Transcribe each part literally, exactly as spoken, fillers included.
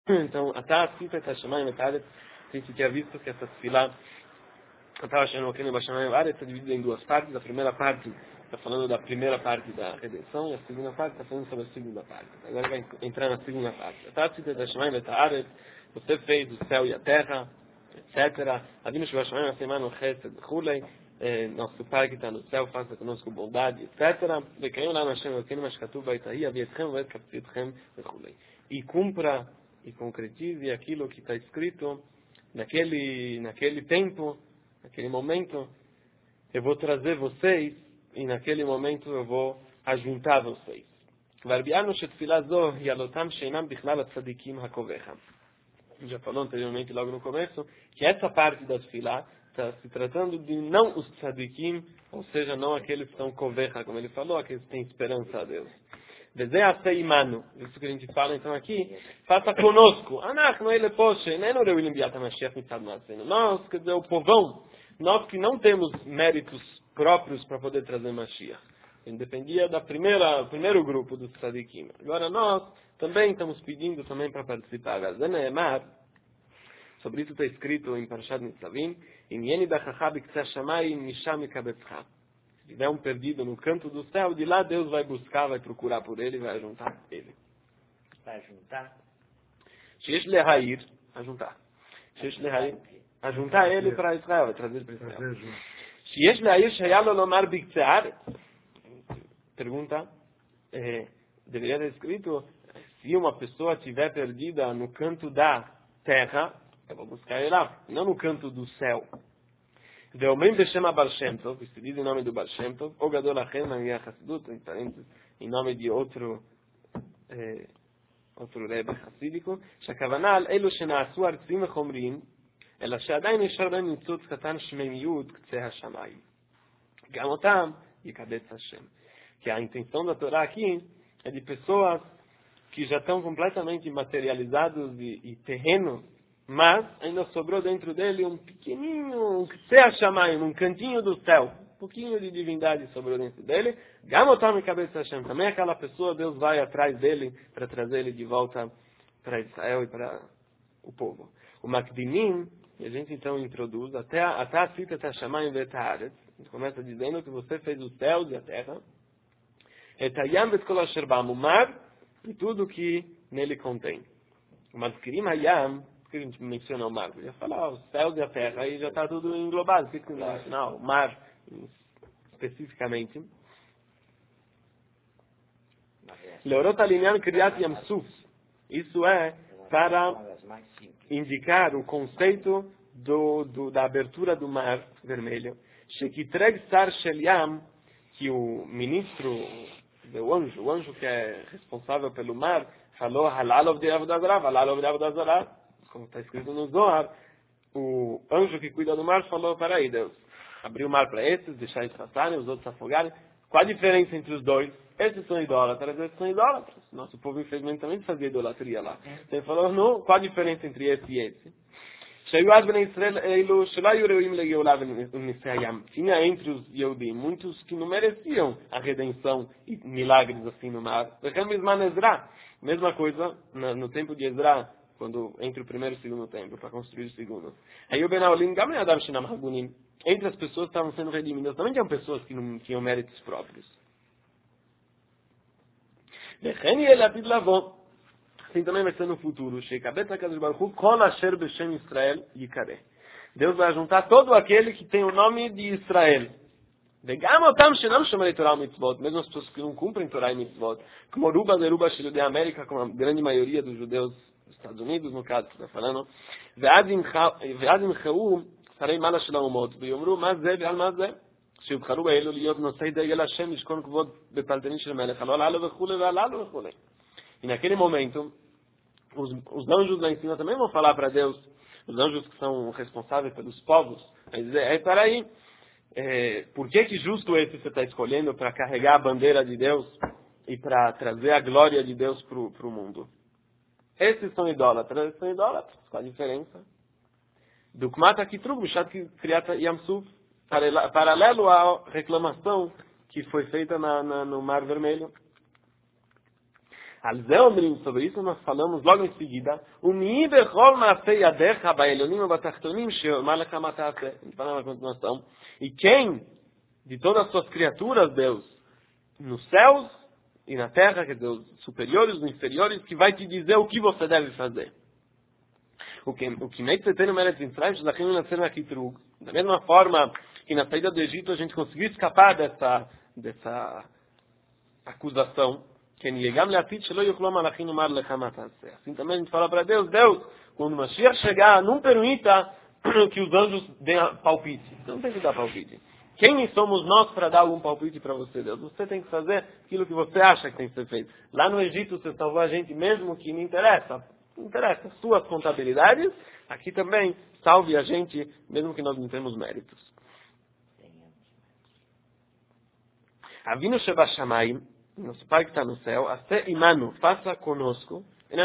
Então, até cita essa chamada metade, a gente tinha visto que essa fila estava achando que no chamada área está dividida em duas partes. A primeira parte está falando da primeira parte da redenção e a segunda parte está falando sobre a segunda parte. Agora vai entrar na segunda parte. Até cita essa chamada metade, você fez o céu e a terra, etcétera. Adimos que vai chamar na semana o resto de Hulei. Nosso Pai que está no céu, faça conosco bondade, etcétera. E cumpra e concretize aquilo que está escrito naquele, naquele tempo, naquele momento. Eu vou trazer vocês e naquele momento eu vou ajuntar vocês. Já falou anteriormente, logo no começo, que essa parte da Tfilá está se tratando de não os tzadikim, ou seja, não aqueles que estão coveja, como ele falou, aqueles que têm esperança a Deus. Isso que a gente fala então aqui, faça conosco. Nós, quer dizer, o povão, nós que não temos méritos próprios para poder trazer Mashiach. Dependia da primeira, primeiro grupo dos tzadikim. Agora nós também estamos pedindo também para participar. Sobre isso está escrito em Parashat Nitzavim, se tiver um perdido no canto do céu, de lá Deus vai buscar, vai procurar por ele e vai juntar ele. Vai juntar? Sheyesh lehair, ajuntar. Sheyesh lehair, ajuntar ele para Israel, vai trazer para Israel. Sheyesh lehair sheyalo lomar biktearet. Pergunta, é, deveria ter escrito, se uma pessoa estiver perdida no canto da terra, eu vou buscar ele lá, não no canto do céu. Deomem b'shem Baal Shem Tov, isso diz em nome do Baal Shem Tov, ou Gadol Achem Aniah Hassidut, em nome de outro eh, outro Rebbe Hassídico, שהכוונה על אלו שנעשו ארציים וחומריים, אלא שעדיין נשאר להם ניצוץ קטן שמימיות קצה השמיים. גם אותם יקבץ השם. Que a intenção da Torá aqui é de pessoas que já estão completamente materializados e, e terrenos, mas ainda sobrou dentro dele um pequenininho, um Kseh um cantinho do céu. Um pouquinho de divindade sobrou dentro dele. Gamotam e cabeça Hashem. Também aquela pessoa, Deus vai atrás dele para trazer ele de volta para Israel e para o povo. O Makdinim, e a gente então introduz, até a, até a cita Tashamayim Vetaharet. A gente começa dizendo que você fez os céus e a terra. Etayam Betkol Asher Bam, o mar e tudo que nele contém. O Mazkirim Hayam, que a gente menciona o mar, já falar os céus e a terra, aí já está tudo englobado, fica não, o mar especificamente. Leorot Alinyan Kriyat Yamsuf, isso é para indicar o conceito do, do, da abertura do mar vermelho. Shekitreg Sar Shel Yam, que o ministro, o anjo, o anjo que é responsável pelo mar, falou Halalov de Avodazará, Halalov de Avodazará, como está escrito no Zohar, o anjo que cuida do mar falou, peraí, Deus, abriu o mar para esses, deixar eles passarem, os outros afogarem. Qual a diferença entre os dois? Esses são idólatras, esses são idólatras. Nosso povo, infelizmente, também fazia idolatria lá. Então ele falou, não, qual a diferença entre esse e esse? Tinha entre os Yehudim muitos que não mereciam a redenção e milagres assim no mar. Mesma coisa no tempo de Ezra, quando entre o primeiro e o segundo templo, para construir o segundo. Aí o Benaolim, entre as pessoas que estavam sendo redimidas, também tinham pessoas que não tinham méritos próprios. Assim também vai ser no futuro. Deus vai juntar todo aquele que tem o nome de Israel. Mesmo as pessoas que não cumprem Torá e Mitzvot, como Ruba de Ruba de América, como a grande maioria dos judeus dos Estados Unidos, no caso que está falando, שרי מעלה של האומות, ויאמרו מה זה ועל מה זה? שיבחרו באלו להיות נושאי דגל השם, לשכון כבוד בפלטנים של מלך, הלא הללו וכו' והללו וכו'. E naquele momento, os, os anjos lá em cima também vão falar para Deus, os anjos que são responsáveis pelos povos, vai dizer, é, peraí, é, por que que justo esse você está escolhendo para carregar a bandeira de Deus e para trazer a glória de Deus para o mundo? Esses são idólatras, esses são idólatras, qual a diferença? Do Kmata Kitrug, Bishat Kriyat Yamsuf, paralelo à reclamação que foi feita na, na, no Mar Vermelho. Alzeomrim, sobre isso nós falamos logo em seguida, o mi bechol maasei yadecha baelonim ubatachtonim sheomar lecha matase. A gente fala na continuação. E quem, de todas as suas criaturas, Deus, nos céus e na terra, quer dizer, os superiores, os inferiores, que vai te dizer o que você deve fazer. O que o que meitzetenu meretz Mitzrayim, shlachim nascer na Kitrug. Da mesma forma que na saída do Egito a gente conseguiu escapar dessa, dessa acusação, assim também a gente fala para Deus, Deus, quando o Mashiach chegar, não permita que os anjos deem palpite. Não tem que dar palpite. Quem somos nós para dar algum palpite para você, Deus? Você tem que fazer aquilo que você acha que tem que ser feito. Lá no Egito você salvou a gente mesmo que não interessa. Não interessa. Suas contabilidades, aqui também salve a gente mesmo que nós não temos méritos. Avinu Sheba Shamayim, nosso Pai que está no céu, até imanu, faça conosco,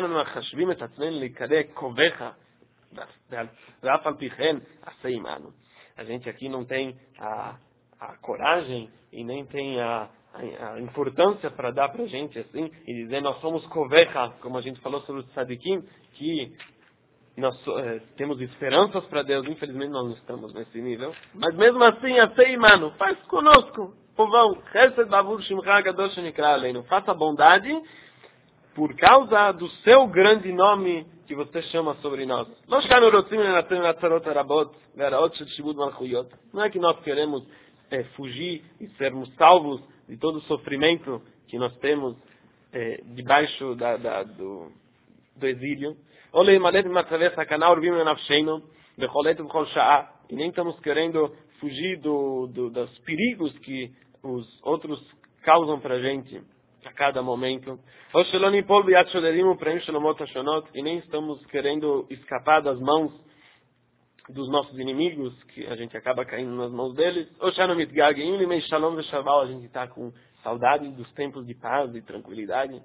a gente aqui não tem a, a coragem e nem tem a, a, a importância para dar para a gente assim, e dizer nós somos kovecha, como a gente falou sobre os tzadikim, que nós eh, temos esperanças para Deus, infelizmente nós não estamos nesse nível, mas mesmo assim, até imanu, faz conosco. Povão, faça bondade por causa do seu grande nome que você chama sobre nós. Não é que nós queremos é, fugir e sermos salvos de todo o sofrimento que nós temos é, debaixo da, da, do, do exílio. E nem estamos querendo fugir do, do, dos perigos que os outros causam para a gente a cada momento. E nem estamos querendo escapar das mãos dos nossos inimigos, que a gente acaba caindo nas mãos deles. A gente está com saudade dos tempos de paz e tranquilidade.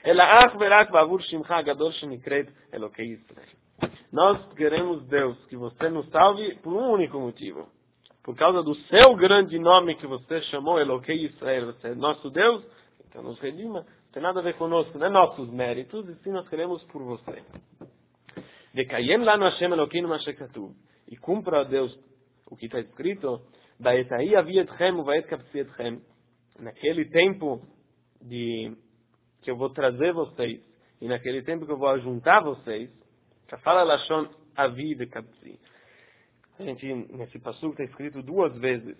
Nós queremos, Deus, que você nos salve por um único motivo. Por causa do seu grande nome que você chamou, Elokei Israel, você é nosso Deus, então nos redima, não tem nada a ver conosco, não é nossos méritos, e sim nós queremos por você. Dekayem lá no Hashem Elokeinu Mashekatu, e cumpra, Deus, o que está escrito, Baetahi avietchem uvaet kapsietchem, naquele tempo de, que eu vou trazer vocês, e naquele tempo que eu vou ajuntar vocês, Kafala Lashon Avi ve Kapsi. A gente, nesse passuco está escrito duas vezes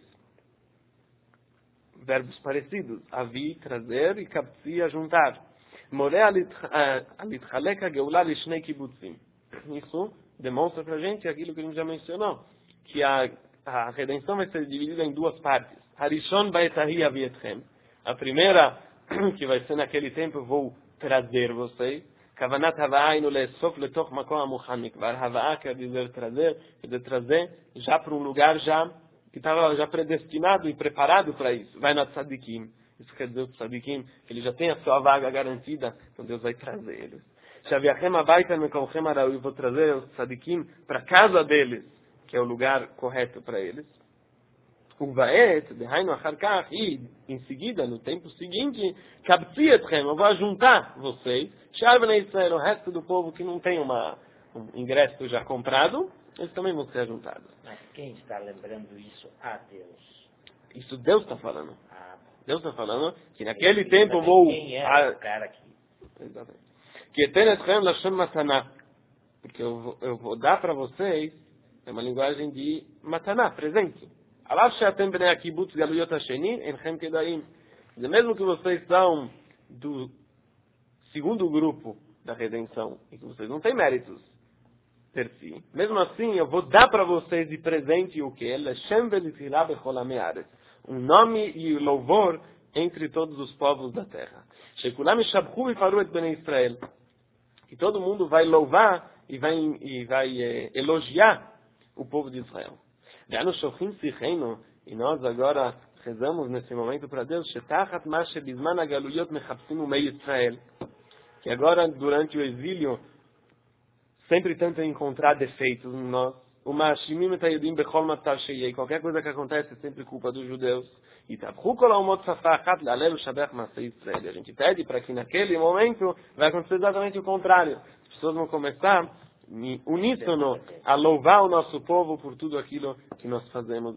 verbos parecidos. Avi, trazer, e kapsi, ajuntar. Moré alitchalek hageulah lishnei kibbutzim. Isso demonstra para a gente aquilo que a gente já mencionou, que a, a redenção vai ser dividida em duas partes. Harishon baetahi avietchem. A primeira, que vai ser naquele tempo, eu vou trazer vocês. Kavanat Hava'ainu le'sof letoch makom amuchan mikvar. Hava'a quer dizer trazer, quer dizer trazer já para um lugar já que estava já predestinado e preparado para isso. Vai na tzadikim. Isso quer dizer o tzadikim, que ele já tem a sua vaga garantida, então Deus vai trazer eles. Shaviachem abaita mekomchem arau, eu vou trazer os tzadikim para a casa deles, que é o lugar correto para eles. Uvaet, dehainu achar kach, e em seguida, no tempo seguinte, kabtzi etchem, eu vou juntar vocês, Shar Bnei Israel, o resto do povo que não tem uma, um ingresso já comprado, eles também vão ser juntados. Mas quem está lembrando isso a Deus? Isso Deus está falando. Ah, Deus está falando que naquele tempo eu vou... Quem é o cara aqui? Exatamente. Que eten etchem lashon mataná, porque eu vou, eu vou dar para vocês, é uma linguagem de mataná, presente. Alav she'atem bnei hakibutz galuyot hasheni, enchem kedaim. Mesmo que vocês são do segundo grupo da redenção, e que vocês não têm méritos per si, mesmo assim eu vou dar para vocês de presente o que? Um nome e louvor entre todos os povos da terra. E todo mundo vai louvar e vai, e vai eh, elogiar o povo de Israel. E nós agora rezamos nesse momento para Deus, que agora, durante o exílio, sempre tentam encontrar defeitos em nós. Qualquer coisa que acontece é sempre culpa dos judeus. E a gente pede para que naquele momento vai acontecer exatamente o contrário. As pessoas vão começar uníssono a louvar o nosso povo por tudo aquilo que nós fazemos.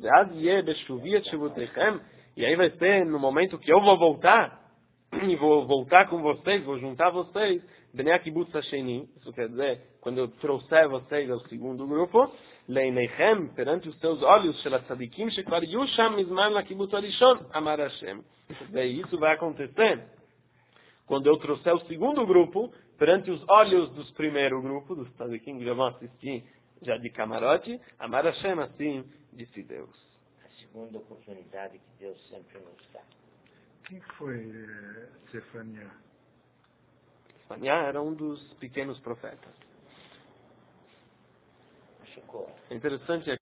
E aí vai ser no momento que eu vou voltar, e vou voltar com vocês, vou juntar vocês, Bnei Kibbutz Hasheni, isso quer dizer, quando eu trouxer vocês ao segundo grupo, Leinechem, perante os seus olhos, Shel Tzadikim, Shekvar Yusham Mizman La Kibbutz Arishon, Amar Hashem. E isso vai acontecer quando eu trouxer o segundo grupo, perante os olhos dos primeiro grupo, dos Tzadikim, que já vão assistir já de camarote, Amar Hashem, assim disse Deus. A segunda oportunidade que Deus sempre nos dá. Quem foi eh, Zefania? Zefania era um dos pequenos profetas. Chegou. É interessante